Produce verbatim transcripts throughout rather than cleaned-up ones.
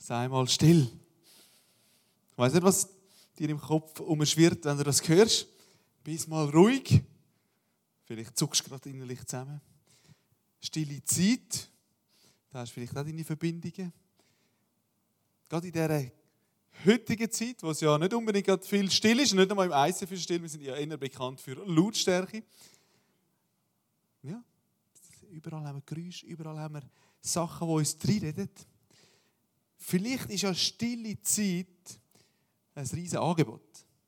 Sei mal still. Ich weiss nicht, was dir im Kopf umschwirrt, wenn du das hörst. Bist mal ruhig. Vielleicht zuckst du gerade innerlich zusammen. Stille Zeit. Da hast du vielleicht auch deine Verbindungen. Gerade in dieser heutigen Zeit, wo es ja nicht unbedingt viel still ist, nicht einmal im I C F still, wir sind ja eher bekannt für Lautstärke. Ja, überall haben wir Geräusche, überall haben wir Sachen, die uns reinreden. Vielleicht ist ja stille Zeit ein riesiges Angebot.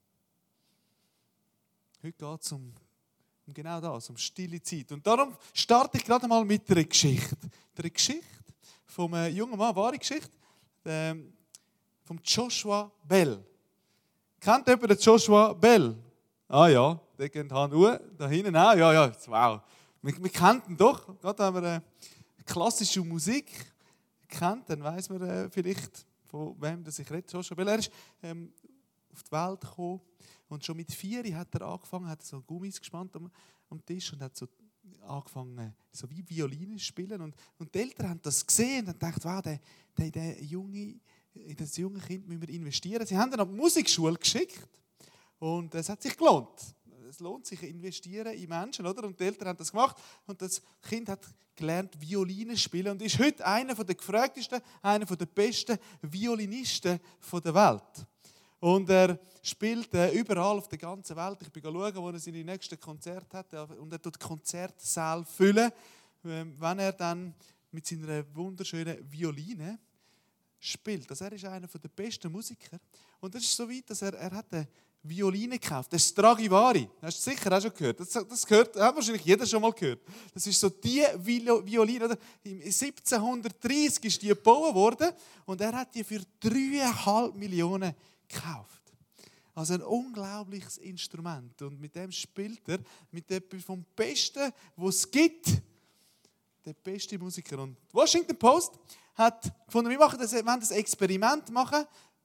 Heute geht es um, um genau das, um stille Zeit. Und darum starte ich gerade mal mit einer Geschichte. Eine Geschichte von einem jungen Mann, eine wahre Geschichte, ähm, von Joshua Bell. Kennt jemand den Joshua Bell? Ah ja, der geht Hand hoch, da hinten auch. Ja, ja, wow. Wir, wir kennen ihn doch. Gerade wenn man äh, klassische Musik kennt, dann weiss man äh, vielleicht, von wem das ich rede. Joshua Bell. Er ist ähm, auf die Welt gekommen und schon mit vier hat er angefangen, hat so Gummis gespannt am, am Tisch und hat so angefangen, so wie Violine zu spielen. Und, und die Eltern haben das gesehen und haben gedacht, wow, der, der, der junge, in das junge Kind müssen wir investieren. Sie haben ihn an die Musikschule geschickt und es hat sich gelohnt. Es lohnt sich investieren in Menschen, oder? Und die Eltern haben das gemacht und das Kind hat gelernt Violine spielen und ist heute einer der gefragtesten, einer der besten Violinisten der Welt. Und er spielt äh, überall auf der ganzen Welt. Ich bin schauen, wo er seine nächsten Konzerte hat. Und er tut Konzertsäle füllen, wenn er dann mit seiner wunderschönen Violine spielt. Also er ist einer der besten Musiker. Und das ist so weit, dass er, er hat eine Violine gekauft. Das ist Stradivari. Hast du sicher auch schon gehört? Das, das gehört, hat wahrscheinlich jeder schon mal gehört. Das ist so die Violine. Oder? Im siebzehnhundertdreißig ist die gebaut worden und er hat die für dreieinhalb Millionen gekauft. Also ein unglaubliches Instrument. Und mit dem spielt er mit etwas vom Besten, was es gibt. Der beste Musiker. Und die Washington Post hat gefunden, wir, machen das, wir wollen das Experiment machen.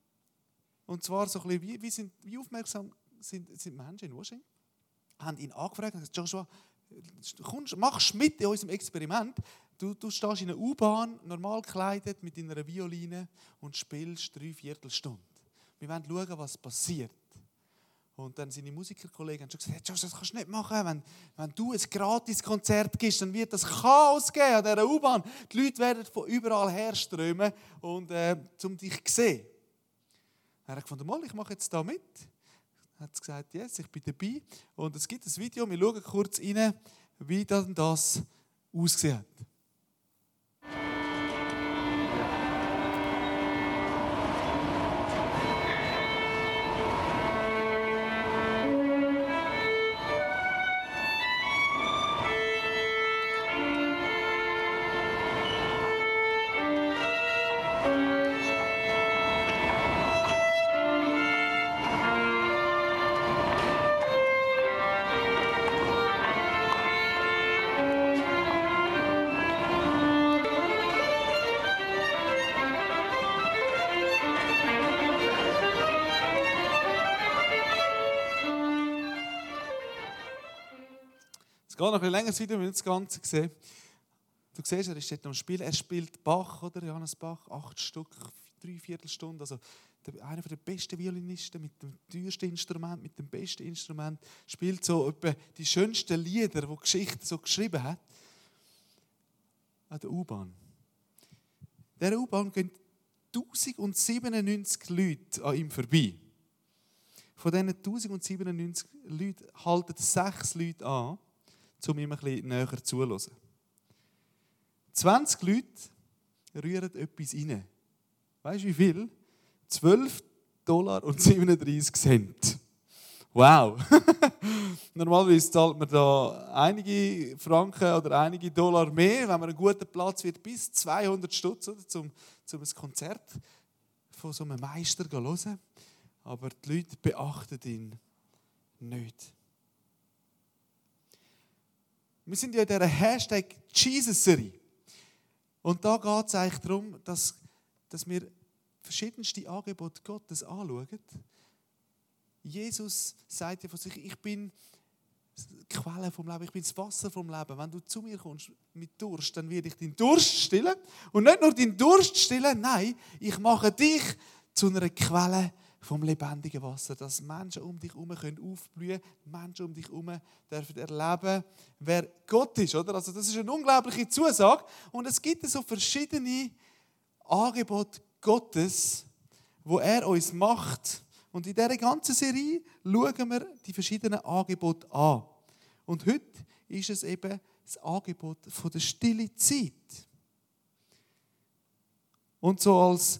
Und zwar so ein bisschen, wie, wie, sind, wie aufmerksam sind, sind Menschen in Washington? Haben ihn angefragt und gesagt, Joshua, kommst, machst mit in unserem Experiment. Du, du stehst in einer U-Bahn, normal gekleidet, mit deiner Violine und spielst drei Viertelstunde. Wir wollen schauen, was passiert. Und dann seine Musikerkollegen haben schon gesagt, hey, Josh, das kannst du nicht machen. Wenn, wenn du ein Gratis-Konzert gibst, dann wird das Chaos geben an dieser U-Bahn. Die Leute werden von überall herströmen, und, äh, um dich zu sehen. Er hat gefunden, mal, ich mache jetzt da mit. Er hat gesagt, yes, ich bin dabei. Und es gibt ein Video, wir schauen kurz rein, wie dann das ausgesehen hat. Es geht noch ein bisschen länger, Video, wenn wir das Ganze sehen. Du siehst, er ist dort am Spielen. Er spielt Bach, oder? Johannes Bach, acht Stück, drei Viertelstunden. Also einer der besten Violinisten mit dem teuersten Instrument, mit dem besten Instrument. Spielt so etwa die schönsten Lieder, die die Geschichte so geschrieben hat. An der U-Bahn. In dieser U-Bahn gehen tausendsiebenundneunzig Leute an ihm vorbei. Von diesen tausendsiebenundneunzig Leuten halten sechs Leute an, um ihm ein bisschen näher zuzuhören. zwanzig Leute rühren etwas rein. Weißt du wie viel? zwölf Dollar und siebenunddreißig Cent. Wow! Normalerweise zahlt man da einige Franken oder einige Dollar mehr, wenn man einen guten Platz wird, bis zweihundert Stutz, oder, um, um ein Konzert von so einem Meister zu hören. Aber die Leute beachten ihn nicht. Wir sind ja in dieser Hashtag Jesus-Serie. Und da geht es eigentlich darum, dass, dass wir verschiedenste Angebote Gottes anschauen. Jesus sagt ja von sich, ich bin die Quelle vom Leben, ich bin das Wasser vom Leben. Wenn du zu mir kommst mit Durst, dann werde ich deinen Durst stillen. Und nicht nur deinen Durst stillen, nein, ich mache dich zu einer Quelle vom lebendigen Wasser, dass Menschen um dich herum aufblühen können, Menschen um dich herum dürfen erleben, wer Gott ist. Oder? Also das ist eine unglaubliche Zusage. Und es gibt so verschiedene Angebote Gottes, wo er uns macht. Und in dieser ganzen Serie schauen wir die verschiedenen Angebote an. Und heute ist es eben das Angebot von der stillen Zeit. Und so als,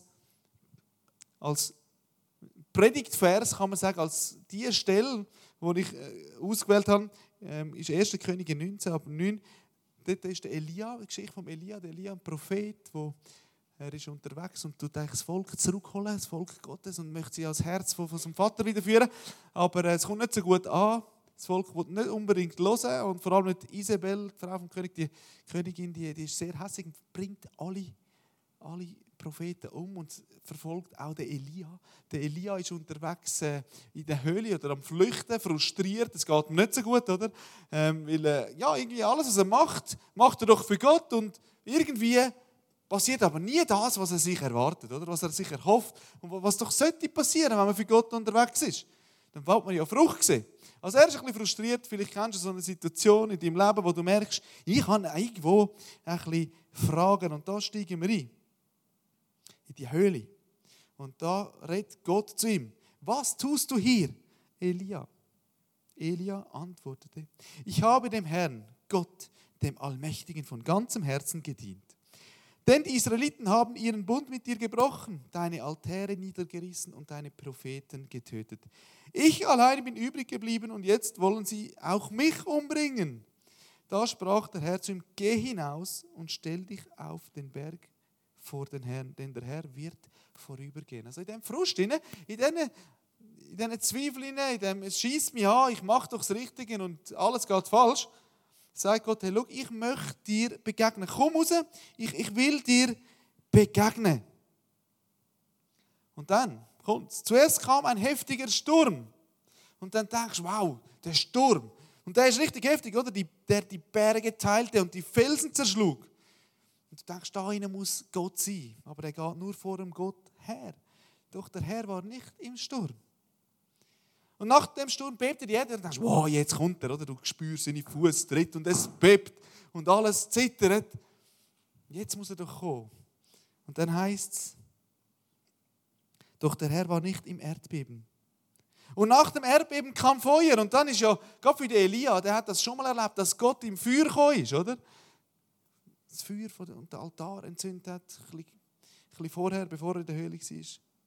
als Predigtvers kann man sagen, als die Stelle, die ich äh, ausgewählt habe, ähm, ist erste Könige neunzehn, aber neun. Dort ist der Elia, die Geschichte von Elia, der Elia, ein Prophet, wo er ist unterwegs und tut das Volk zurückholen, das Volk Gottes, und möchte sie als Herz von, von seinem Vater wiederführen. Aber äh, es kommt nicht so gut an. Das Volk will nicht unbedingt hören und vor allem nicht Isabel, die Frau vom König, die Königin, die, die ist sehr hässlich und bringt alle, alle Propheten um und verfolgt auch den Elia. Der Elia ist unterwegs äh, in der Höhle oder am Flüchten, frustriert, es geht ihm nicht so gut, oder? Ähm, weil äh, ja, irgendwie alles, was er macht, macht er doch für Gott und irgendwie passiert aber nie das, was er sich erwartet, oder? Was er sich erhofft und was doch sollte passieren, wenn man für Gott unterwegs ist. Dann wird man ja Frucht sehen. Also er ist ein bisschen frustriert, vielleicht kennst du so eine Situation in deinem Leben, wo du merkst, ich habe irgendwo ein bisschen Fragen und da steigen wir ein. In die Höhle. Und da redet Gott zu ihm. Was tust du hier, Elia? Elia antwortete, ich habe dem Herrn, Gott, dem Allmächtigen, von ganzem Herzen gedient. Denn die Israeliten haben ihren Bund mit dir gebrochen, deine Altäre niedergerissen und deine Propheten getötet. Ich alleine bin übrig geblieben und jetzt wollen sie auch mich umbringen. Da sprach der Herr zu ihm, geh hinaus und stell dich auf den Berg vor den Herrn, denn der Herr wird vorübergehen. Also in diesem Frust, in diesen, in diesen Zweifeln, in dem, es schießt mich an, ich mache doch das Richtige und alles geht falsch, sagt Gott, hey, schau, ich möchte dir begegnen. Komm raus, ich, ich will dir begegnen. Und dann kommt es. Zuerst kam ein heftiger Sturm. Und dann denkst du, wow, der Sturm. Und der ist richtig heftig, oder? Die, der die Berge teilte und die Felsen zerschlug. Und du denkst, da innen muss Gott sein. Aber er geht nur vor dem Gott her. Doch der Herr war nicht im Sturm. Und nach dem Sturm bebte jeder und denkst, wow, jetzt kommt er, oder? Du spürst seine Fußtritte und es bebt und alles zittert. Jetzt muss er doch kommen. Und dann heißt es, doch der Herr war nicht im Erdbeben. Und nach dem Erdbeben kam Feuer. Und dann ist ja, gerade für den Elia, der hat das schon mal erlebt, dass Gott im Feuer gekommen ist, oder? Das Feuer von der, und den Altar entzündet hat, ein bisschen, ein bisschen vorher, bevor er in der Höhle war.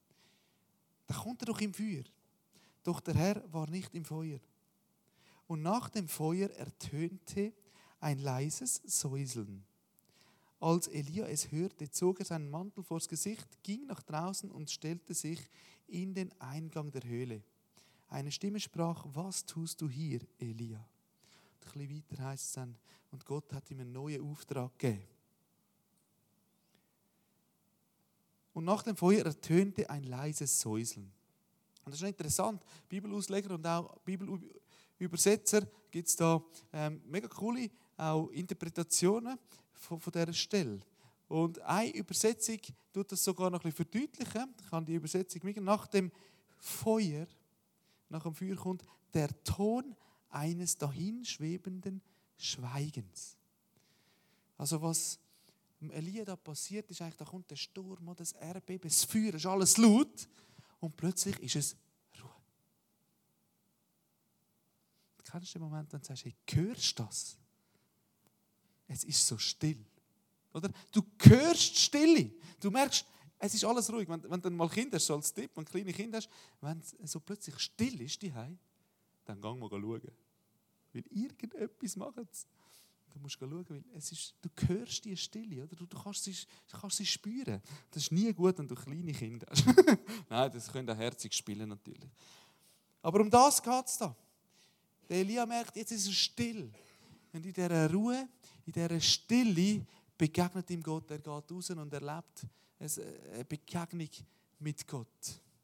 Da kommt er doch im Feuer. Doch der Herr war nicht im Feuer. Und nach dem Feuer ertönte ein leises Säuseln. Als Elia es hörte, zog er seinen Mantel vors Gesicht, ging nach draußen und stellte sich in den Eingang der Höhle. Eine Stimme sprach, was tust du hier, Elia? Und ein bisschen weiter heißt es dann, und Gott hat ihm einen neuen Auftrag gegeben. Und nach dem Feuer ertönte ein leises Säuseln. Und das ist interessant, Bibelausleger und auch Bibelübersetzer gibt es da ähm, mega coole auch Interpretationen von, von dieser Stelle. Und eine Übersetzung tut das sogar noch ein bisschen verdeutlichen. Ich kann die Übersetzung mitnehmen. Nach dem Feuer, nach dem Feuer kommt der Ton eines dahinschwebenden Schweigens. Also was im Elia da passiert ist, eigentlich, da kommt der Sturm, das Erdbeben, das Feuer, ist alles laut. Und plötzlich ist es Ruhe. Du kennst den Moment, wenn du sagst, hey, hörst du das? Es ist so still. Oder? Du hörst die Stille. Du merkst, es ist alles ruhig. Wenn, wenn du dann mal Kinder hast, so als Tipp, wenn du kleine Kinder hast, wenn es so plötzlich still ist, die Hause, dann geh mal schauen. Weil irgendetwas macht es. Du musst schauen, weil es ist, du hörst die Stille, oder? Du, du, kannst sie, du kannst sie spüren. Das ist nie gut, wenn du kleine Kinder hast. Nein, das können auch herzig spielen natürlich. Aber um das geht es da. Der Elia merkt, jetzt ist es still. Und in dieser Ruhe, in dieser Stille begegnet ihm Gott. Er geht raus und erlebt eine Begegnung mit Gott.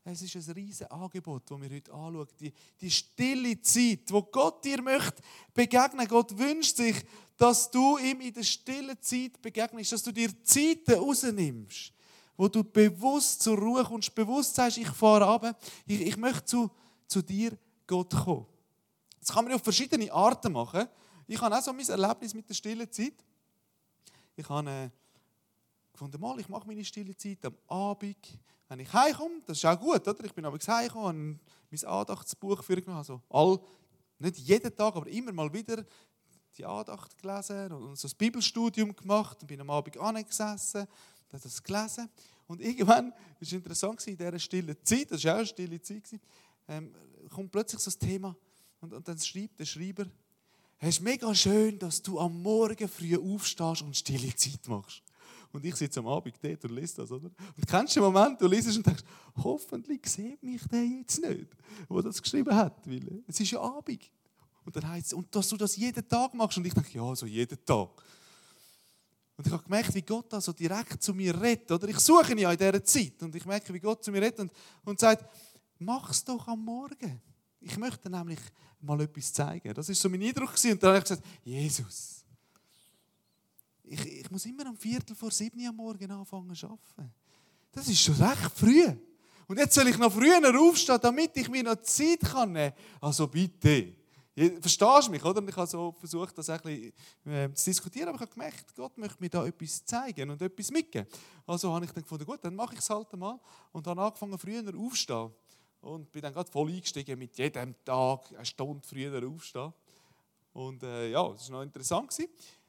Es ist ein riesiges Angebot, das wir heute anschauen. Die, die stille Zeit, wo Gott dir möchte begegnen. Gott wünscht sich, dass du ihm in der stillen Zeit begegnest, dass du dir Zeiten rausnimmst, wo du bewusst zur Ruhe kommst, bewusst sagst, ich fahre runter, ich, ich möchte zu, zu dir, Gott, kommen. Das kann man auf verschiedene Arten machen. Ich habe auch so mein Erlebnis mit der stillen Zeit. Ich habe äh, gefunden, mal, ich mache meine stille Zeit am Abend, wenn ich heimkomme. Das ist auch gut, oder? Ich bin abends heimgekommen, habe mein Andachtsbuch vorgenommen, also all, nicht jeden Tag, aber immer mal wieder die Andacht gelesen und so ein Bibelstudium gemacht und bin am Abend angesessen, habe das gelesen. Und irgendwann, das war interessant, in dieser stillen Zeit, das war auch eine stille Zeit, ähm, kommt plötzlich so das Thema und, und dann schreibt der Schreiber, es ist mega schön, dass du am Morgen früh aufstehst und stille Zeit machst. Und ich sitze am Abend dort und lese das, oder? Und kennst du den Moment, du liest und denkst, hoffentlich sieht mich der jetzt nicht, der das geschrieben hat, weil es ist ja Abend. Und dann heisst es, und dass du das jeden Tag machst. Und ich denke, ja, so jeden Tag. Und ich habe gemerkt, wie Gott da so direkt zu mir redet, oder? Ich suche ihn ja in dieser Zeit. Und ich merke, wie Gott zu mir redet und, und sagt, mach es doch am Morgen. Ich möchte nämlich mal etwas zeigen. Das war so mein Eindruck. Und dann habe ich gesagt, Jesus, Ich, ich muss immer um Viertel vor sieben am Morgen anfangen zu arbeiten. Das ist schon recht früh. Und jetzt soll ich noch früher aufstehen, damit ich mir noch Zeit kann nehmen kann. Also bitte. Verstehst du mich, oder? Und ich habe so versucht, das ein bisschen äh, zu diskutieren, aber ich habe gemerkt, Gott möchte mir da etwas zeigen und etwas mitgeben. Also habe ich dann gefunden, gut, dann mache ich es halt einmal. Und habe angefangen, früher aufzustehen. Und bin dann gerade voll eingestiegen mit jedem Tag eine Stunde früher aufstehen. Und äh, ja, das war noch interessant gewesen.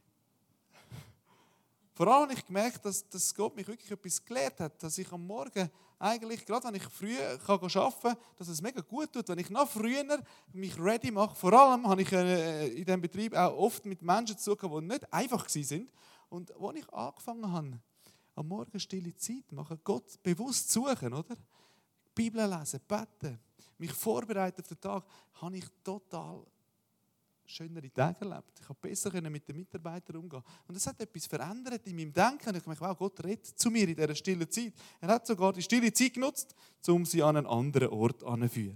Vor allem habe ich gemerkt, dass, dass Gott mich wirklich etwas gelehrt hat, dass ich am Morgen eigentlich, gerade wenn ich früh kann arbeiten kann, dass es mega gut tut, wenn ich noch früher mich ready mache. Vor allem habe ich äh, in diesem Betrieb auch oft mit Menschen zu tun, die nicht einfach waren. Und als ich angefangen habe, am Morgen stille Zeit zu machen, Gott bewusst zu suchen, oder? Bibel lesen, beten, mich vorbereiten auf den Tag, habe ich total schönere Tage erlebt. Ich konnte besser mit den Mitarbeitern umgehen. Und es hat etwas verändert in meinem Denken. Ich dachte, wow, Gott redet zu mir in dieser stillen Zeit. Er hat sogar die stille Zeit genutzt, um sie an einen anderen Ort anzuführen.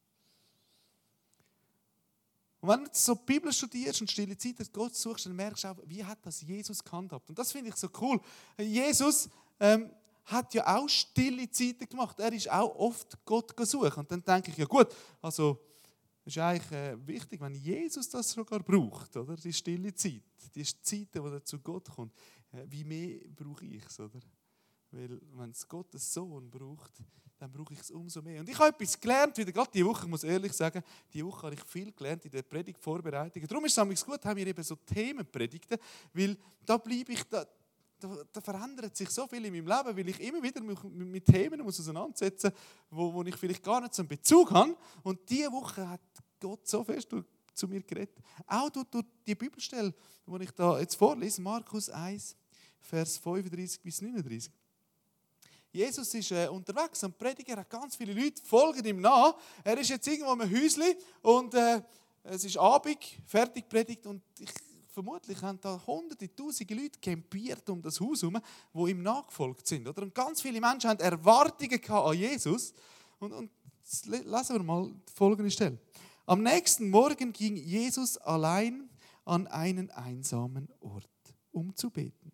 Und wenn du so die Bibel studierst und stille Zeit hat Gott suchst, dann merkst du auch, wie hat das Jesus gehandhabt. Und das finde ich so cool. Jesus ähm, hat ja auch stille Zeiten gemacht. Er ist auch oft Gott gesucht. Und dann denke ich, ja gut, also das ist eigentlich äh, wichtig, wenn Jesus das sogar braucht, oder? Die stille Zeit, die Zeiten, wo er zu Gott kommt. Äh, wie mehr brauche ich es, oder? Weil wenn es Gottes Sohn braucht, dann brauche ich es umso mehr. Und ich habe etwas gelernt, wieder gerade diese Woche, ich muss ehrlich sagen, diese Woche habe ich viel gelernt in der Predigtvorbereitung. Darum ist es gut, haben wir eben so Themenpredigten, weil da bleibe ich, da, da, da verändert sich so viel in meinem Leben, weil ich immer wieder mit, mit Themen muss auseinandersetzen muss, wo, wo ich vielleicht gar nicht so einen Bezug habe. Und diese Woche hat Gott so fest zu mir geredet. Auch durch, durch die Bibelstelle, die ich da jetzt vorlese, Markus eins, Vers fünfunddreißig bis neununddreißig. Jesus ist äh, unterwegs am Prediger, hat ganz viele Leute, folgen ihm nach. Er ist jetzt irgendwo in einem Häuschen und äh, es ist Abend, fertig predigt und ich, vermutlich haben da hunderte, tausende Leute campiert um das Haus herum, die ihm nachgefolgt sind. Oder? Und ganz viele Menschen haben Erwartungen an Jesus. Und, und jetzt lesen wir mal die folgende Stelle. Am nächsten Morgen ging Jesus allein an einen einsamen Ort, um zu beten.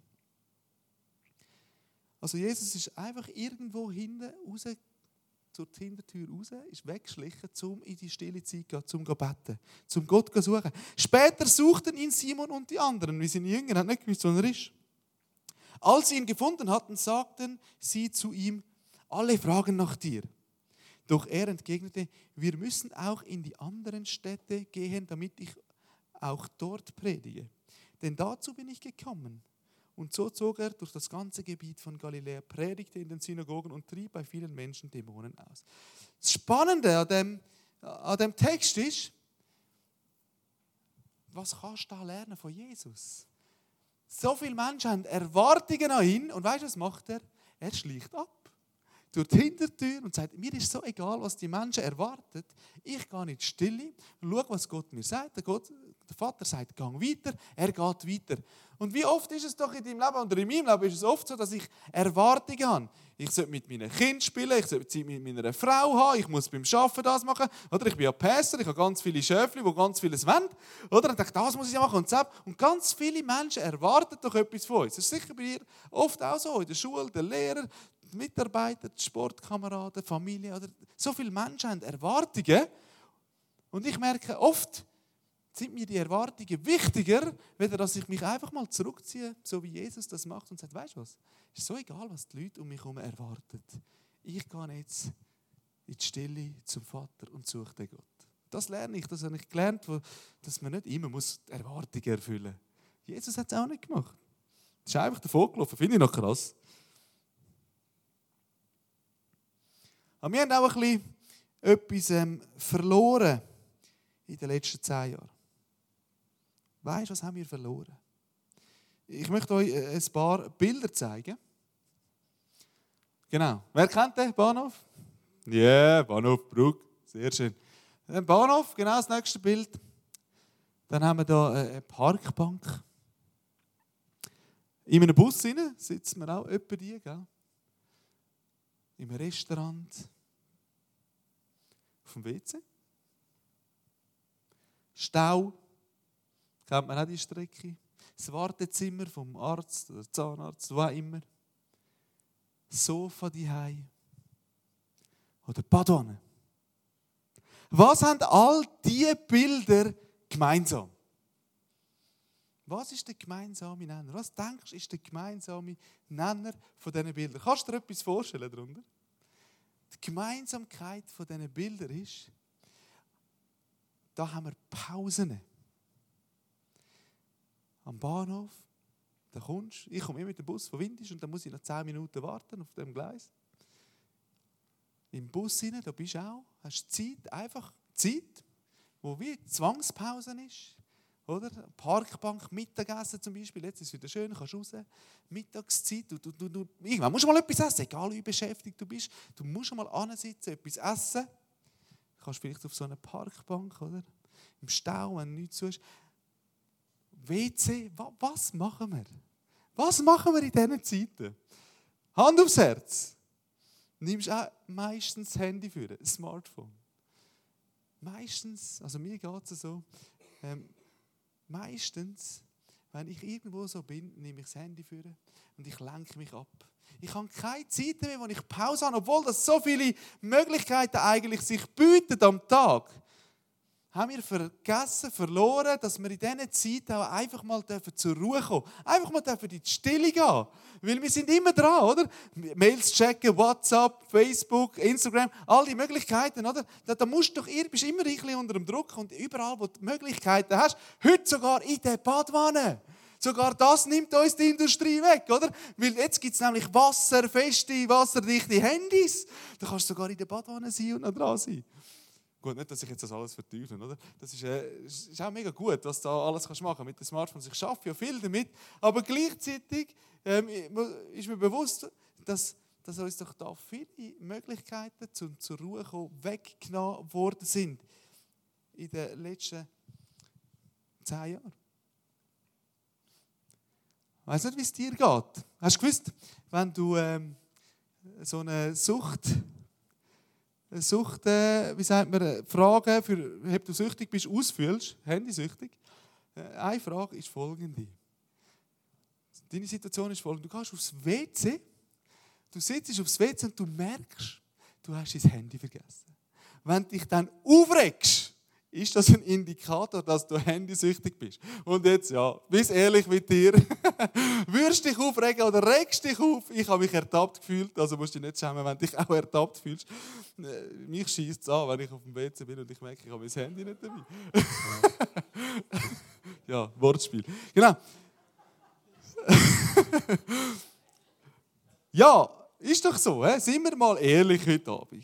Also Jesus ist einfach irgendwo hinten raus, zur Hintertür raus, ist weggeschlichen, um in die stille Zeit zu gehen, um zu beten, um Gott zu suchen. Später suchten ihn Simon und die anderen, wie seine Jünger, haben nicht gewusst, wo er ist. Als sie ihn gefunden hatten, sagten sie zu ihm, alle fragen nach dir. Doch er entgegnete, wir müssen auch in die anderen Städte gehen, damit ich auch dort predige. Denn dazu bin ich gekommen. Und so zog er durch das ganze Gebiet von Galiläa, predigte in den Synagogen und trieb bei vielen Menschen Dämonen aus. Das Spannende an dem, an dem Text ist, was kannst du da lernen von Jesus? So viele Menschen haben Erwartungen an ihn und weißt du, was macht er? Er schleicht ab durch die Hintertür und sagt, mir ist so egal, was die Menschen erwarten. Ich gehe in die Stille und schaue, was Gott mir sagt. Der, Gott, der Vater sagt, gang weiter, er geht weiter. Und wie oft ist es doch in deinem Leben oder in meinem Leben ist es oft so, dass ich Erwartungen habe. ich sollte mit meinen Kindern spielen, ich sollte Zeit mit meiner Frau haben, ich muss beim Arbeiten das machen. Oder ich bin ja Pastor, ich habe ganz viele Schöfli, die ganz vieles wollen. Oder dann denke ich, das muss ich ja machen. Und, und ganz viele Menschen erwarten doch etwas von uns. Das ist sicher bei dir oft auch so, in der Schule, der Lehrer, die Mitarbeiter, die Sportkameraden, die Familie. Oder so viele Menschen haben Erwartungen. Und ich merke, oft sind mir die Erwartungen wichtiger, weder dass ich mich einfach mal zurückziehe, so wie Jesus das macht und sagt, weißt du was, ist so egal, was die Leute um mich herum erwarten. Ich gehe jetzt in die Stille zum Vater und suche den Gott. Das lerne ich, das habe ich gelernt, dass man nicht immer muss die Erwartungen erfüllen muss. Jesus hat es auch nicht gemacht. Das ist einfach davon gelaufen, finde ich noch krass. Aber wir haben auch ein bisschen etwas ähm, verloren in den letzten zehn Jahren. Weißt du, was haben wir verloren? Ich möchte euch ein paar Bilder zeigen. Genau. Wer kennt den Bahnhof? Ja, yeah, Bahnhof Brugg. Sehr schön. Ein Bahnhof, genau das nächste Bild. Dann haben wir hier eine Parkbank. In einem Bus rein sitzen wir auch etwa die, gell? Im Restaurant. Auf dem W C. Stau. Kennt man auch die Strecke. Das Wartezimmer vom Arzt oder Zahnarzt, wo auch immer. Sofa daheim. Oder Badwanne. Was haben all diese Bilder gemeinsam? Was ist der gemeinsame Nenner? Was denkst du, ist der gemeinsame Nenner von diesen Bildern? Kannst du dir etwas vorstellen darunter? Die Gemeinsamkeit von diesen Bildern ist, da haben wir Pausen. Am Bahnhof, da kommst du, ich komme immer mit dem Bus von Windisch und dann muss ich noch zehn Minuten warten auf dem Gleis. Im Bus rein, da bist du auch, hast Zeit, einfach Zeit, wo wie Zwangspause ist. Oder? Parkbank, Mittagessen zum Beispiel, jetzt ist es wieder schön, kannst raus. Mittagszeit, du, du, du, irgendwann musst du mal etwas essen, egal wie beschäftigt du bist. Du musst mal ansitzen, etwas essen. Du kannst vielleicht auf so einer Parkbank, oder? Im Stau, wenn nichts zu ist. W C, was machen wir? Was machen wir in diesen Zeiten? Hand aufs Herz. Nimmst auch meistens das Handy für ein Smartphone. Meistens, also mir geht es so, ähm, meistens, wenn ich irgendwo so bin, nehme ich das Handy für und ich lenke mich ab. Ich habe keine Zeit mehr, wo ich Pause habe, obwohl das so viele Möglichkeiten eigentlich sich bieten am Tag. Haben wir vergessen, verloren, dass wir in diesen Zeiten auch einfach mal zur Ruhe kommen dürfen. Einfach mal in die Stille gehen. Weil wir sind immer dran, oder? Mails checken, WhatsApp, Facebook, Instagram, all die Möglichkeiten, oder? Da, da musst du doch, ihr bist immer ein bisschen unter dem Druck und überall, wo du Möglichkeiten hast, heute sogar in der Badwanne. Sogar das nimmt uns die Industrie weg, oder? Weil jetzt gibt es nämlich wasserfeste, wasserdichte Handys. Da kannst du sogar in der Badwanne sein und noch dran sein. Gut, nicht, dass ich jetzt das alles verteufle, oder? Das ist, äh, ist auch mega gut, was du da alles kannst machen mit den Smartphones. Ich arbeite ja viel damit, aber gleichzeitig ähm, ist mir bewusst, dass, dass uns doch da viele Möglichkeiten zum zur Ruhe kommen weggenommen worden sind in den letzten zehn Jahren. Ich weiss nicht, wie es dir geht. Hast du gewusst, wenn du ähm, so eine Sucht Sucht, äh, wie sagt man, Fragen, für, ob du süchtig bist, ausfüllst, handysüchtig. Äh, eine Frage ist folgende. Deine Situation ist folgende. Du gehst aufs W C, du sitzt aufs W C und du merkst, du hast dein Handy vergessen. Wenn du dich dann aufregst, ist das ein Indikator, dass du handysüchtig bist. Und jetzt, ja, bist ehrlich mit dir. Würdest du dich aufregen oder regst dich auf? Ich habe mich ertappt gefühlt, also musst du dich nicht schämen, wenn du dich auch ertappt fühlst. Mich scheisst es an, wenn ich auf dem W C bin und ich merke, ich habe mein Handy nicht dabei. Ja, Wortspiel. Genau. Ja, ist doch so, he? Sind wir mal ehrlich heute Abend.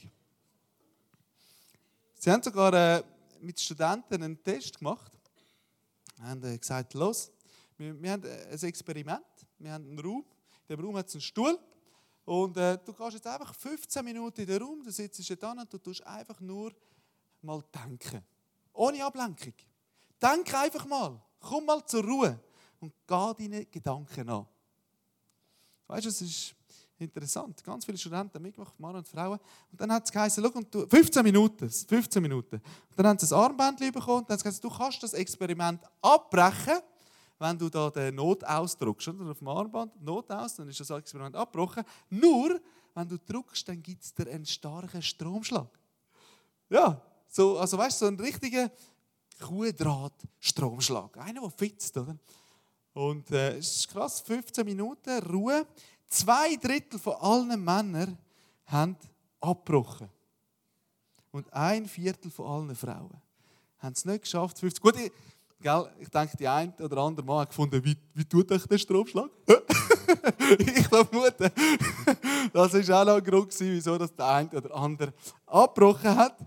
Sie haben sogar äh, mit Studenten einen Test gemacht. Wir haben äh, gesagt, los, wir, wir haben ein Experiment. Wir haben einen Raum. In diesem Raum hat es einen Stuhl. Und äh, du gehst jetzt einfach fünfzehn Minuten in den Raum, du sitzt da und du tust einfach nur mal denken. Ohne Ablenkung. Denk einfach mal. Komm mal zur Ruhe und geh deinen Gedanken an. Weißt du, es ist Interessant. Ganz viele Studenten haben mitgemacht, Männer und Frauen. Und dann hat es geheißen, schau, und du, fünfzehn Minuten, fünfzehn Minuten. Und dann haben sie ein Armbändchen bekommen und dann hat es geheißen, du kannst das Experiment abbrechen, wenn du da den Not ausdrückst. Oder? Auf dem Armband Not aus, dann ist das Experiment abgebrochen. Nur, wenn du drückst, dann gibt es dir einen starken Stromschlag. Ja, so, also weißt du, so einen richtigen Kuhdraht-Stromschlag. Einer, der fitzt, oder? Und äh, es ist krass, fünfzehn Minuten Ruhe. Zwei Drittel von allen Männern haben abgebrochen. Und ein Viertel von allen Frauen haben es nicht geschafft. fünfzig. Gut, ich, gell, ich denke, die eine oder andere Mann hat gefunden, wie, wie tut euch der Stromschlag? Ich vermute, das war auch noch ein Grund, wieso das der eine oder andere abgebrochen hat.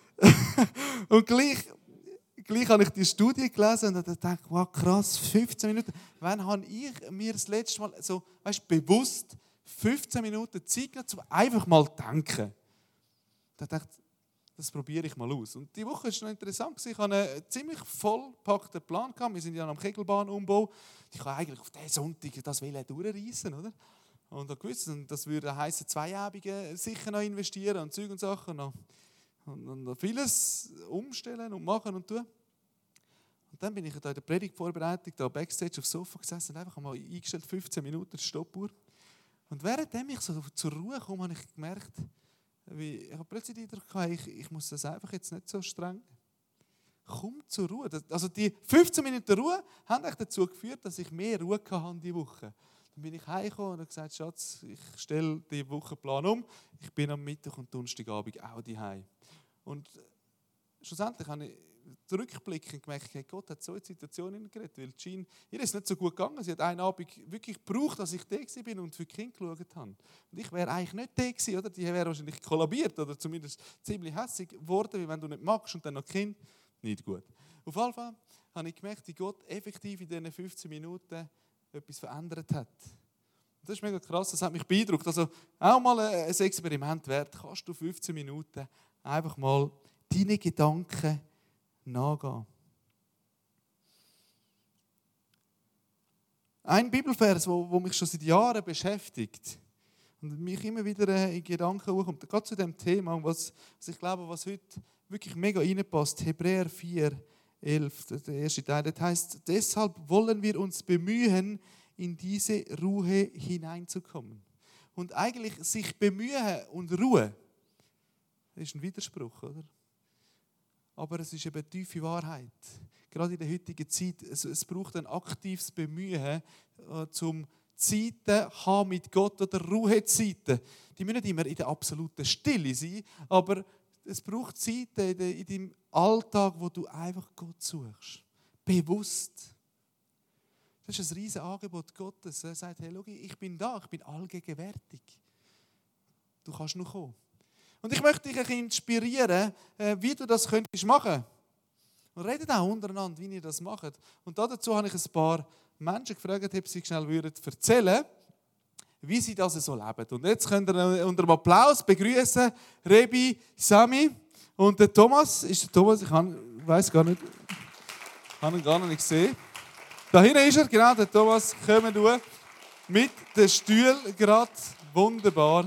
Und gleich, gleich habe ich die Studie gelesen und dachte, wow, krass, fünfzehn Minuten. Wann habe ich mir das letzte Mal so, weißt, bewusst fünfzehn Minuten Zeit genommen, um einfach mal zu denken? Da dachte ich, das probiere ich mal aus. Und die Woche war noch interessant. Ich hatte einen ziemlich vollgepackten Plan. Wir sind ja am Kegelbahnumbau. Ich kann eigentlich auf diesen Sonntag das durchreissen, oder? Und ich wusste, das würde heissen, zwei Abende sicher noch investieren und Zeug und Sachen. Und, und, und vieles umstellen und machen und tun. Und dann bin ich da in der Predigtvorbereitung, da Backstage aufs Sofa gesessen und einfach mal eingestellt, fünfzehn Minuten Stoppuhr. Und währenddem ich so zur Ruhe komme, habe ich gemerkt, wie, ich habe plötzlich den Eindruck gehabt, ich, ich muss das einfach jetzt nicht so streng. Komm zur Ruhe. Das, also die fünfzehn Minuten Ruhe haben dazu geführt, dass ich mehr Ruhe hatte diese Woche. Dann bin ich heimgekommen und habe gesagt, Schatz, ich stelle den Wochenplan um. Ich bin am Mittwoch und Donnerstagabend auch daheim. Und schlussendlich habe ich zurückblickend gemerkt, hey, Gott hat so eine Situation hineingeredet, weil Jean, ihr ist nicht so gut gegangen. Sie hat einen Abend wirklich gebraucht, dass ich da war und für die Kinder geschaut habe. Und ich wäre eigentlich nicht da gewesen, oder? Die wäre wahrscheinlich kollabiert oder zumindest ziemlich hässlich geworden, wie wenn du nicht magst und dann noch Kind. Nicht gut. Auf jeden Fall habe ich gemerkt, wie Gott effektiv in diesen fünfzehn Minuten etwas verändert hat. Und das ist mega krass, das hat mich beeindruckt. Also auch mal ein Experiment wert. Kannst du fünfzehn Minuten einfach mal deine Gedanken nachgehen. Ein Bibelvers, wo, wo mich schon seit Jahren beschäftigt und mich immer wieder in Gedanken hochkommt, gerade zu dem Thema, was, was ich glaube, was heute wirklich mega reinpasst, Hebräer vier, elf, der erste Teil, das heißt, deshalb wollen wir uns bemühen, in diese Ruhe hineinzukommen. Und eigentlich sich bemühen und Ruhe, das ist ein Widerspruch, oder? Aber es ist eben eine tiefe Wahrheit. Gerade in der heutigen Zeit, es, es braucht ein aktives Bemühen, äh, zum Zeiten haben mit Gott oder Ruhezeiten. Die müssen nicht immer in der absoluten Stille sein, aber es braucht Zeiten in, de, in deinem Alltag, wo du einfach Gott suchst. Bewusst. Das ist ein riesiges Angebot Gottes. Er sagt, hey, schau, ich bin da, ich bin allgegenwärtig. Du kannst noch kommen. Und ich möchte dich inspirieren, wie du das könntest machen. Und redet auch untereinander, wie ihr das macht. Und dazu habe ich ein paar Menschen gefragt, ob sie schnell erzählen würden, wie sie das so leben. Und jetzt könnt ihr unter einem Applaus begrüßen Rebi, Sami und der Thomas. Ist der Thomas? Ich weiß gar nicht. Ich habe ihn gar nicht gesehen. Da hinten ist er, genau, der Thomas. Kommen du mit dem Stuhl gerade. Wunderbar.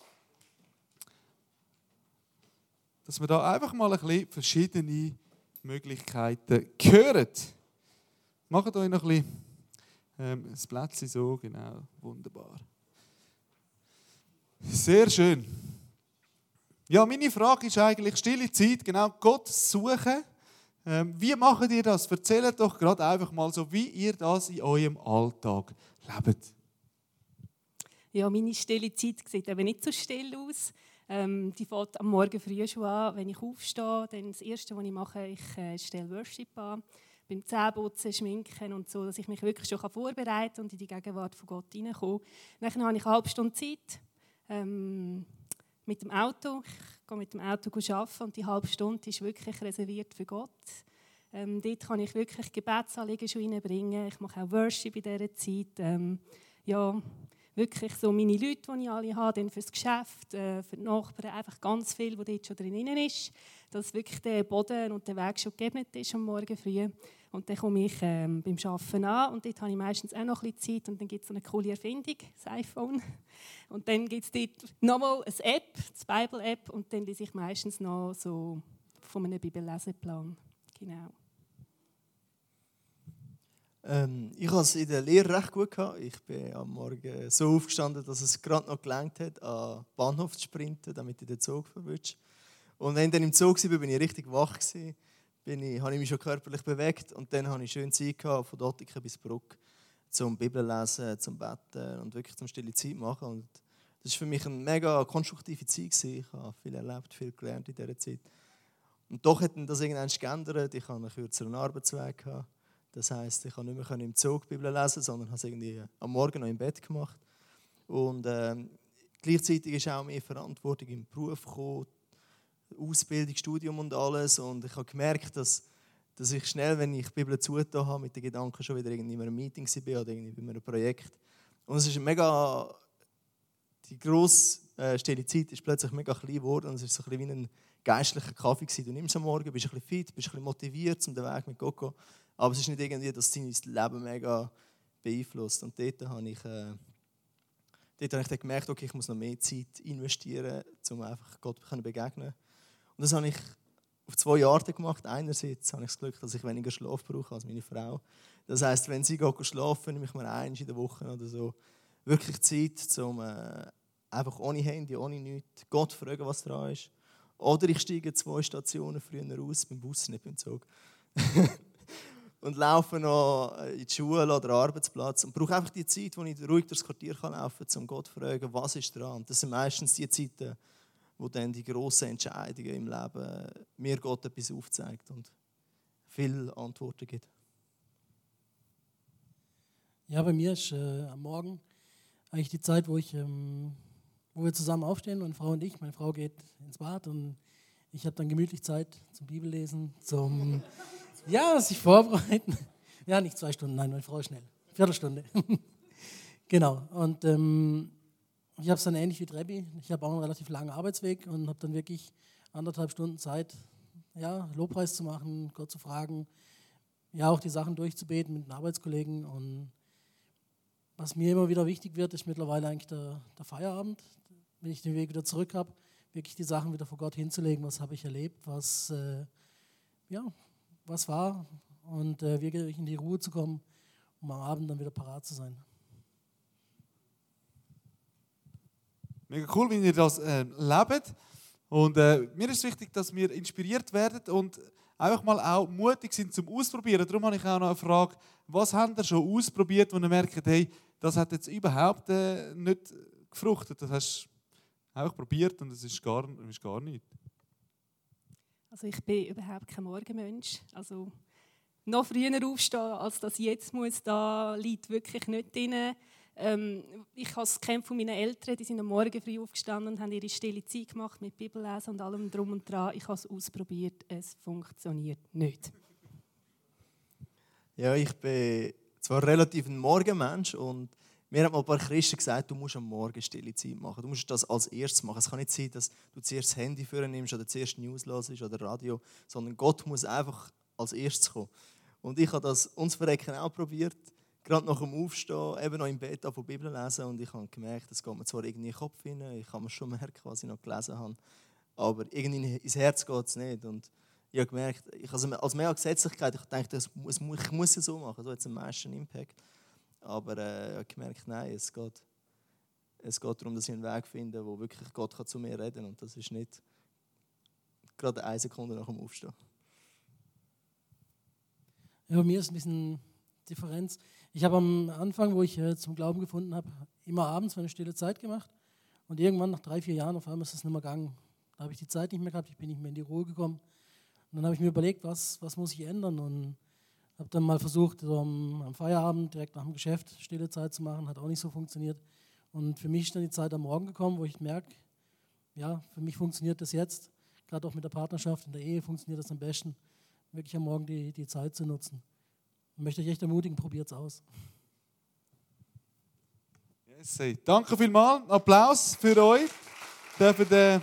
Dass wir da einfach mal ein bisschen verschiedene Möglichkeiten hören. Macht euch noch ein bisschen ähm, das Plätzchen so, genau, wunderbar. Sehr schön. Ja, meine Frage ist eigentlich, stille Zeit, genau, Gott suchen. Ähm, wie macht ihr das? Erzählt doch gerade einfach mal so, wie ihr das in eurem Alltag lebt. Ja, meine stille Zeit sieht eben nicht so still aus. Ähm, die fängt am Morgen früh schon an, wenn ich aufstehe. Dann das Erste, was ich mache, ich äh, stelle Worship an. Beim Zähneputzen, Schminken und so, dass ich mich wirklich schon vorbereiten kann und in die Gegenwart von Gott hineinkomme. Dann habe ich eine halbe Stunde Zeit ähm, mit dem Auto. Ich gehe mit dem Auto arbeiten und die halbe Stunde ist wirklich reserviert für Gott. Ähm, dort kann ich wirklich Gebetsanliegen schon reinbringen. Ich mache auch Worship in dieser Zeit. Ähm, ja, wirklich so meine Leute, die ich alle habe, dann fürs Geschäft, äh, für die Nachbarn, einfach ganz viel, was dort schon drin ist, dass wirklich der Boden und der Weg schon geebnet ist am Morgen früh. Und dann komme ich ähm, beim Arbeiten an und dort habe ich meistens auch noch ein bisschen Zeit und dann gibt es so eine coole Erfindung, das iPhone. Und dann gibt es dort nochmal eine App, die Bible-App, und dann lese ich meistens noch so von einem Bibelleseplan. Genau. Ähm, ich hatte es in der Lehre recht gut gehabt. Ich bin am Morgen so aufgestanden, dass es gerade noch gelangt hat, an den Bahnhof zu sprinten, damit ich den Zug verwünsche. Und wenn ich dann im Zug war, bin ich richtig wach gewesen. Bin ich, habe ich mich schon körperlich bewegt und dann hatte ich schön Zeit gehabt, von Dottiken bis Bruck, zum Bibel lesen, zum Beten und wirklich zum stille Zeit machen. Und das war für mich eine mega konstruktive Zeit gewesen. Ich habe viel erlebt, viel gelernt in dieser Zeit. Und doch hat das irgendwann geändert. Ich hatte einen kürzeren Arbeitsweg gehabt. Das heisst, ich konnte nicht mehr im Zug Bibel lesen, sondern habe es irgendwie am Morgen noch im Bett gemacht. Und ähm, gleichzeitig ist auch mehr Verantwortung im Beruf gekommen, Ausbildung, Studium und alles. Und ich habe gemerkt, dass, dass ich schnell, wenn ich die Bibel zugetan habe, mit den Gedanken schon wieder in einem Meeting war oder irgendwie bei einem Projekt. Und es ist mega, die grosse äh, stille Zeit ist plötzlich mega klein geworden und es ist so ein bisschen wie ein geistlicher Kaffee gewesen. Du nimmst am Morgen, bist ein bisschen fit, bist ein bisschen motiviert, um den Weg mit Gott zu gehen. Aber es ist nicht irgendwie, dass dein Leben mega beeinflusst. Und dort habe ich, äh, dort habe ich dann gemerkt, okay, ich muss noch mehr Zeit investieren, um einfach Gott zu begegnen. Und das habe ich auf zwei Arten gemacht. Einerseits habe ich das Glück, dass ich weniger Schlaf brauche als meine Frau. Das heisst, wenn sie geht schlafen, nehme ich mir einmal in der Woche oder so wirklich Zeit, um äh, einfach ohne Handy, ohne nichts, Gott zu fragen, was dran ist. Oder ich steige zwei Stationen früher aus, beim Bus, nicht beim Zug. Und laufe noch in die Schule oder den Arbeitsplatz und brauche einfach die Zeit, wo ich ruhig durchs Quartier laufen kann, um Gott zu fragen, was ist dran. Und das sind meistens die Zeiten, wo dann die grossen Entscheidungen im Leben mir Gott etwas aufzeigt und viele Antworten gibt. Ja, bei mir ist äh, am Morgen eigentlich die Zeit, wo, ich, ähm, wo wir zusammen aufstehen, meine Frau und ich. Meine Frau geht ins Bad und ich habe dann gemütlich Zeit zum Bibellesen, zum ja, sich vorbereiten. Ja, nicht zwei Stunden, nein, meine Frau ist schnell. Viertelstunde. Genau. Und ähm, ich habe es dann ähnlich wie Trebi. Ich habe auch einen relativ langen Arbeitsweg und habe dann wirklich anderthalb Stunden Zeit, ja, Lobpreis zu machen, Gott zu fragen, ja, auch die Sachen durchzubeten mit den Arbeitskollegen. Und was mir immer wieder wichtig wird, ist mittlerweile eigentlich der, der Feierabend. Wenn ich den Weg wieder zurück habe, wirklich die Sachen wieder vor Gott hinzulegen. Was habe ich erlebt? Was, äh, ja, was war? Und äh, wirklich in die Ruhe zu kommen, um am Abend dann wieder parat zu sein. Mega cool, wie ihr das äh, lebt. Und äh, mir ist wichtig, dass wir inspiriert werden und einfach mal auch mutig sind zum Ausprobieren. Darum habe ich auch noch eine Frage. Was habt ihr schon ausprobiert, wo ihr merkt, hey, das hat jetzt überhaupt äh, nicht gefruchtet? Das hast du einfach probiert und es ist gar, ist gar nichts. Also ich bin überhaupt kein Morgenmensch. Also noch früher aufstehen, als das jetzt muss, da liegt wirklich nicht drin. Ähm, ich habe es von meinen Eltern, die sind am Morgen früh aufgestanden und haben ihre stille Zeit gemacht mit Bibellesen und allem drum und dran. Ich habe es ausprobiert, es funktioniert nicht. Ja, ich bin zwar relativ ein Morgenmensch und mir haben mal ein paar Christen gesagt, du musst am Morgen stille Zeit machen. Du musst das als erstes machen. Es kann nicht sein, dass du zuerst das Handy vornimmst oder zuerst News hörst oder Radio, sondern Gott muss einfach als erstes kommen. Und ich habe das uns Verrecken auch probiert, gerade nach dem Aufstehen, eben noch im Bett von der Bibel lesen und ich habe gemerkt, es geht mir zwar irgendwie in den Kopf hinein, ich kann mir schon merken, was ich noch gelesen habe, aber irgendwie ins Herz geht es nicht. Und ich habe gemerkt, ich habe als mehr Gesetzlichkeit, ich dachte, ich muss es so machen, so hat es am meisten Impact. Aber äh, ich habe gemerkt, nein, es geht, es geht darum, dass ich einen Weg finde, wo wirklich Gott kann zu mir reden kann. Und das ist nicht gerade eine Sekunde nach dem Aufstehen. Ja, bei mir ist ein bisschen Differenz. Ich habe am Anfang, wo ich äh, zum Glauben gefunden habe, immer abends eine stille Zeit gemacht. Und irgendwann, nach drei, vier Jahren, auf einmal ist es nicht mehr gegangen. Da habe ich die Zeit nicht mehr gehabt, ich bin nicht mehr in die Ruhe gekommen. Und dann habe ich mir überlegt, was, was muss ich ändern? Und habe dann mal versucht, so am, am Feierabend, direkt nach dem Geschäft, stille Zeit zu machen. Hat auch nicht so funktioniert. Und für mich ist dann die Zeit am Morgen gekommen, wo ich merke, ja, für mich funktioniert das jetzt. Gerade auch mit der Partnerschaft, in der Ehe funktioniert das am besten, wirklich am Morgen die, die Zeit zu nutzen. Ich möchte euch echt ermutigen, probiert es aus. Ja, Yes, hey. Danke vielmals. Applaus für euch. Dürfen äh,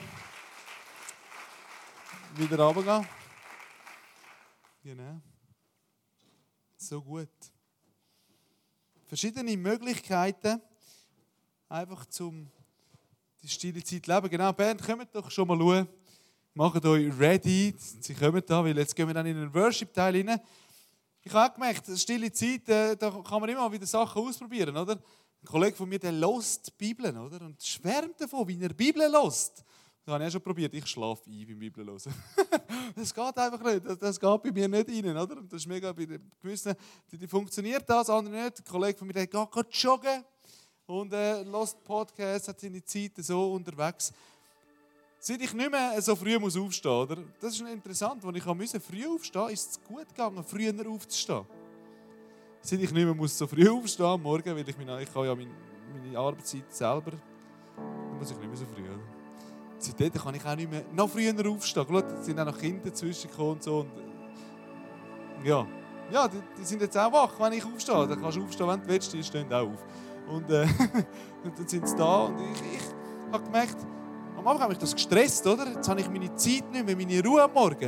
wieder runtergehen. Genau. So gut. Verschiedene Möglichkeiten, einfach zum die stille Zeit zu leben. Genau, Bernd, kommt doch schon mal schauen. Macht euch ready. Sie kommen da, weil jetzt gehen wir dann in den Worship-Teil rein. Ich habe auch gemerkt, stille Zeit, äh, da kann man immer wieder Sachen ausprobieren, oder? Ein Kollege von mir, der hört die Bibel, oder? Und schwärmt davon, wie er die Bibel hört. Das habe ich auch schon probiert. Ich schlafe ein beim Bibel hören. Das geht einfach nicht. Das, das geht bei mir nicht rein, oder? Und das ist mega bei gewissen, die, die funktioniert das, andere nicht. Ein Kollege von mir, der geht gerade joggen und äh, hört Podcasts, hat seine Zeit so unterwegs. Seit ich nicht mehr so früh muss aufstehen muss, oder? Das ist interessant, als ich musste früh aufstehen musste, ist es gut gegangen, früher aufzustehen. Seit ich nicht mehr muss so früh aufstehen am Morgen, weil ich, meine, ich habe ja meine, meine Arbeitszeit selber, dann muss ich nicht mehr so früh. Oder? Seitdem kann ich auch nicht mehr noch früher aufstehen. Schau, es sind auch noch Kinder dazwischen gekommen und so. Und, ja, ja die, die sind jetzt auch wach, wenn ich aufstehe. Dann kannst du aufstehen, wenn du willst, die stehen auch auf. Und, äh, und dann sind sie da und ich, ich habe gemerkt, am Anfang habe ich das gestresst, oder? Jetzt habe ich meine Zeit nicht mehr, meine Ruhe am Morgen.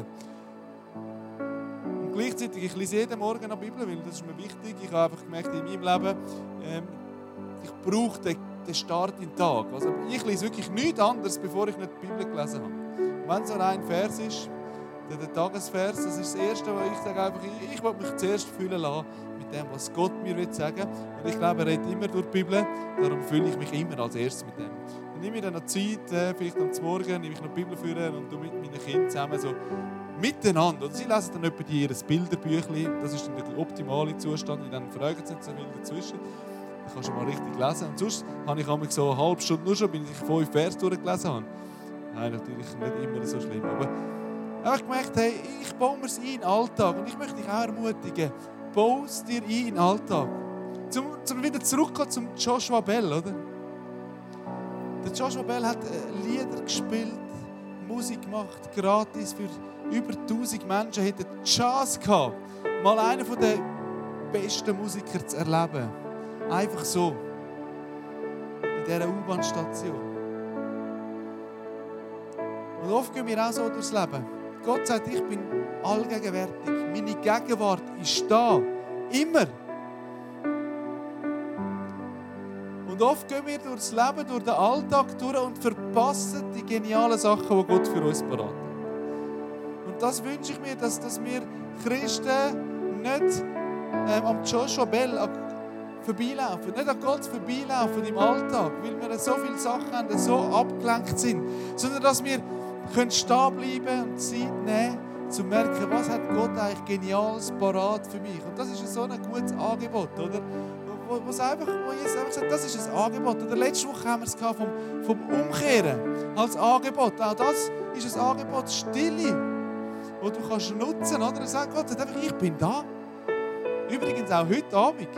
Und gleichzeitig, ich lese jeden Morgen eine Bibel, weil das ist mir wichtig. Ich habe einfach gemerkt, in meinem Leben, ähm, ich brauche den, den Start in den Tag. Also ich lese wirklich nichts anderes, bevor ich nicht die Bibel gelesen habe. Und wenn es so ein Vers ist, der, der Tagesvers, das ist das Erste, was ich sage, einfach, ich, ich will mich zuerst fühlen lassen mit dem, was Gott mir will sagen. Und ich glaube, er redet immer durch die Bibel, darum fühle ich mich immer als erstes mit dem. Dann nehme ich dann noch Zeit, äh, vielleicht am Morgen, nehme ich noch die Bibel führen und du mit meinen Kindern zusammen so miteinander. Oder sie lesen dann etwa ihr Bilderbüchlein, das ist dann der optimale Zustand, und dann fragen sie nicht so viel dazwischen. Dann kannst du mal richtig lesen. Und sonst habe ich einmal so eine halbe Stunde nur schon, bis ich fünf Vers durchgelesen habe. Nein, natürlich nicht immer so schlimm, aber ich habe gemerkt, hey, ich baue mir es ein in den Alltag und ich möchte dich auch ermutigen, baue es dir ein in den Alltag. Zum, zum wieder zurückkommen zum Joshua Bell, oder? Der Joshua Bell hat Lieder gespielt, Musik gemacht, gratis für über tausend Menschen. Hätte die Chance gehabt, mal einen der besten Musiker zu erleben. Einfach so. In dieser U-Bahn-Station. Und oft gehen wir auch so durchs Leben. Gott sagt, ich bin allgegenwärtig. Meine Gegenwart ist da. Immer. Und oft gehen wir durchs Leben, durch den Alltag durch und verpassen die genialen Sachen, die Gott für uns parat hat. Und das wünsche ich mir, dass, dass wir Christen nicht ähm, am Joshua Bell vorbeilaufen, nicht an Gott vorbeilaufen im Alltag, weil wir so viele Sachen haben, so abgelenkt sind, sondern dass wir können stehen bleiben und Zeit nehmen, um zu merken, was hat Gott eigentlich Geniales parat für mich. Und das ist so ein gutes Angebot, oder? Wo, wo, einfach, wo Jesus einfach sagt, das ist ein Angebot. Oder letzte Woche haben wir es vom, vom Umkehren als Angebot. Auch das ist ein Angebot, Stille, wo du kannst nutzen, oder? Er sagt Gott, einfach, ich bin da. Übrigens auch heute Abend.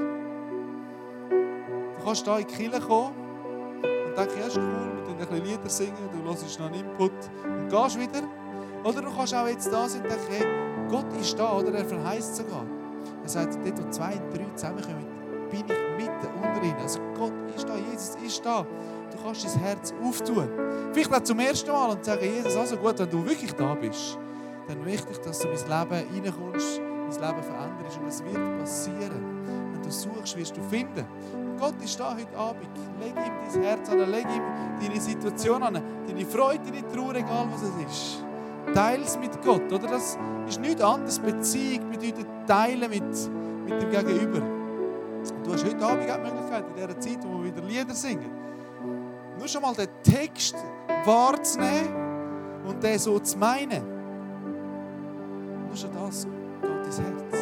Du kannst hier in die Kirche kommen und denken, ja, ist cool, wir können ein bisschen Lieder singen, du hörst noch einen Input und gehst wieder. Oder du kannst auch jetzt da sein und denken, hey, Gott ist da, oder er verheißt sogar. Er sagt, dort, wo zwei und drei zusammenkommen, bin ich mitten unter ihnen. Also Gott ist da, Jesus ist da. Du kannst dein Herz auftun. Vielleicht auch zum ersten Mal und sagen, Jesus, also gut, wenn du wirklich da bist, dann möchte ich, dass du in mein Leben reinkommst, mein Leben veränderst und es wird passieren. Wenn du suchst, wirst du finden. Gott ist da heute Abend. Leg ihm dein Herz an, leg ihm deine Situation an, deine Freude, deine Trauer, egal was es ist. Teile es mit Gott, oder? Das ist nichts anderes. Beziehung bedeutet Teilen mit, mit dem Gegenüber. Und du hast heute Abend auch die Möglichkeit, in dieser Zeit, wo wir wieder Lieder singen, nur schon mal den Text wahrzunehmen und den so zu meinen. Nur schon das geht ins Herz.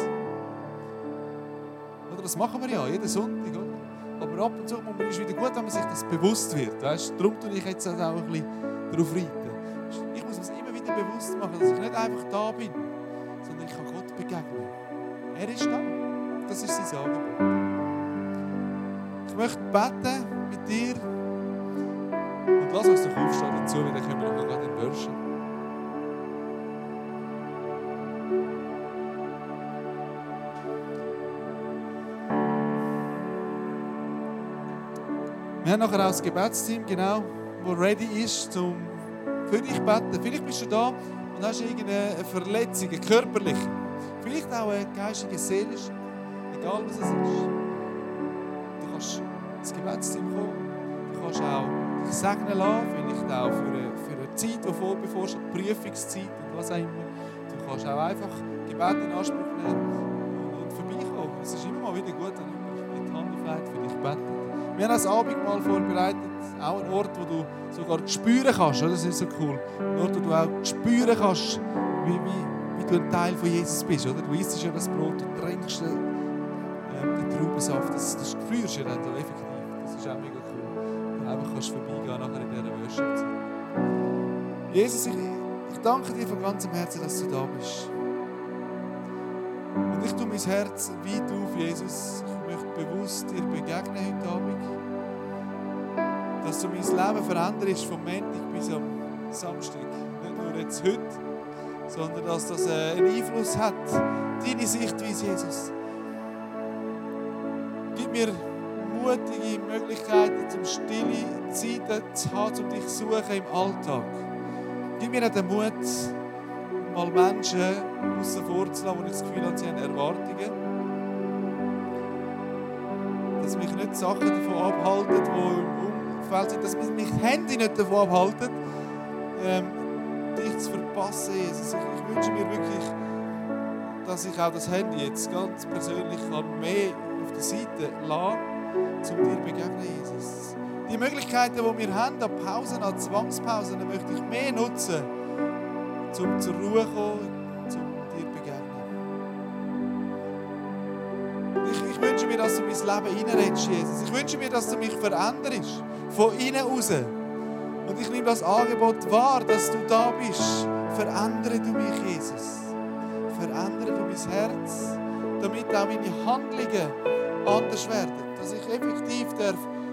Oder das machen wir ja jeden Sonntag, oder? Aber ab und zu ist es wieder gut, wenn man sich das bewusst wird. Weißt? Darum tue ich jetzt auch ein bisschen darauf reiten. Ich muss es immer wieder bewusst machen, dass ich nicht einfach da bin, sondern ich kann Gott begegnen. Er ist da. Das ist sein Angebot. Ich möchte beten mit dir und lass uns doch aufstehen dazu, weil dann können wir noch gerade den Worship. Wir Wir haben nachher auch das Gebetsteam, genau, das ready ist, um für dich zu beten. Vielleicht bist du da und hast irgendeine Verletzung, eine körperliche. Vielleicht auch eine geistige, seelische. Egal was es ist. Du kannst ins Gebetsteam kommen. Du kannst auch dich segnen lassen. Vielleicht auch für eine, für eine Zeit, die vor bevorsteht, Prüfungszeit und was auch immer. Du kannst auch einfach Gebet in Anspruch nehmen und, und vorbeikommen. Es ist immer mal wieder gut, wenn jemand mit die Hand auflegt, für dich betet. Wir haben das Abendmahl vorbereitet. Auch ein Ort, wo du sogar spüren kannst. Das ist so cool. Ein Ort, wo du auch spüren kannst, wie, wie, wie du ein Teil von Jesus bist. Oder? Du isst ja das Brot, du trinkst den, ähm, den Traubensaft. Das, das spürst du ja dann effektiv. Das ist auch mega cool. Du einfach kannst vorbeigehen nachher in dieser Worship. Jesus, ich, ich danke dir von ganzem Herzen, dass du da bist. Und ich tue mein Herz weit auf, Jesus. Ich möchte bewusst dir begegnen heute Abend. Dass du mein Leben veränderst vom Montag bis am Samstag. Nicht nur jetzt heute, sondern dass das einen Einfluss hat. Deine Sichtweise, Jesus. Gib mir mutige Möglichkeiten, zum stille Zeiten zu haben, um dich zu suchen im Alltag. Gib mir auch den Mut, mal Menschen aussen vorzulassen, die ich das Gefühl habe, sie haben Erwartungen. Dass mich nicht Sachen davon abhalten, die im Umfeld sind, dass mich mein Handy nicht davon abhalten, ähm, dich zu verpassen, Jesus. Ich, ich wünsche mir wirklich, dass ich auch das Handy jetzt ganz persönlich kann mehr auf der Seite lassen, um dir zu begegnen, Jesus. Die Möglichkeiten, die wir haben, an Pausen, an Zwangspausen, möchte ich mehr nutzen, um zur Ruhe zu kommen, um dir zu begegnen. Ich, ich wünsche mir, dass du mein Leben hineinredest, Jesus. Ich wünsche mir, dass du mich veränderst, von innen raus. Und ich nehme das Angebot wahr, dass du da bist. Verändere du mich, Jesus. Verändere du mein Herz, damit auch meine Handlungen anders werden. Dass ich effektiv darf,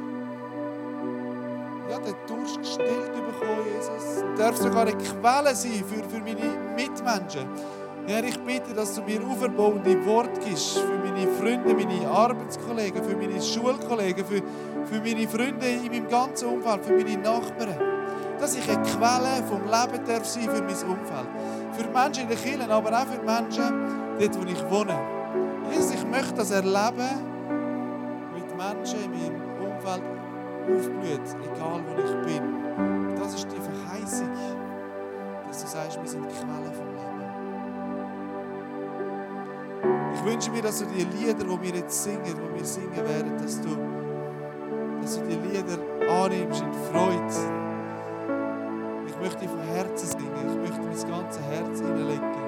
ja, den Durst gestillt bekommen, Jesus. Darf sogar eine Quelle sein für, für meine Mitmenschen. Herr, ich bitte, dass du mir auferbauende Worte gibst für meine Freunde, meine Arbeitskollegen, für meine Schulkollegen, für, für meine Freunde in meinem ganzen Umfeld, für meine Nachbarn. Dass ich eine Quelle vom Leben darf sein für mein Umfeld. Für Menschen in den Kirchen, aber auch für Menschen dort, wo ich wohne. Jesus, ich möchte das erleben, mit Menschen in meinem Umfeld aufblüht, egal wo ich bin. Das ist die Verheißung, dass du sagst, wir sind die Quelle vom Leben. Ich wünsche mir, dass du die Lieder, die wir jetzt singen, die wir singen werden, dass du, dass du die Lieder annimmst in Freude. Ich möchte von Herzen singen, ich möchte mein ganzes Herz hineinlegen.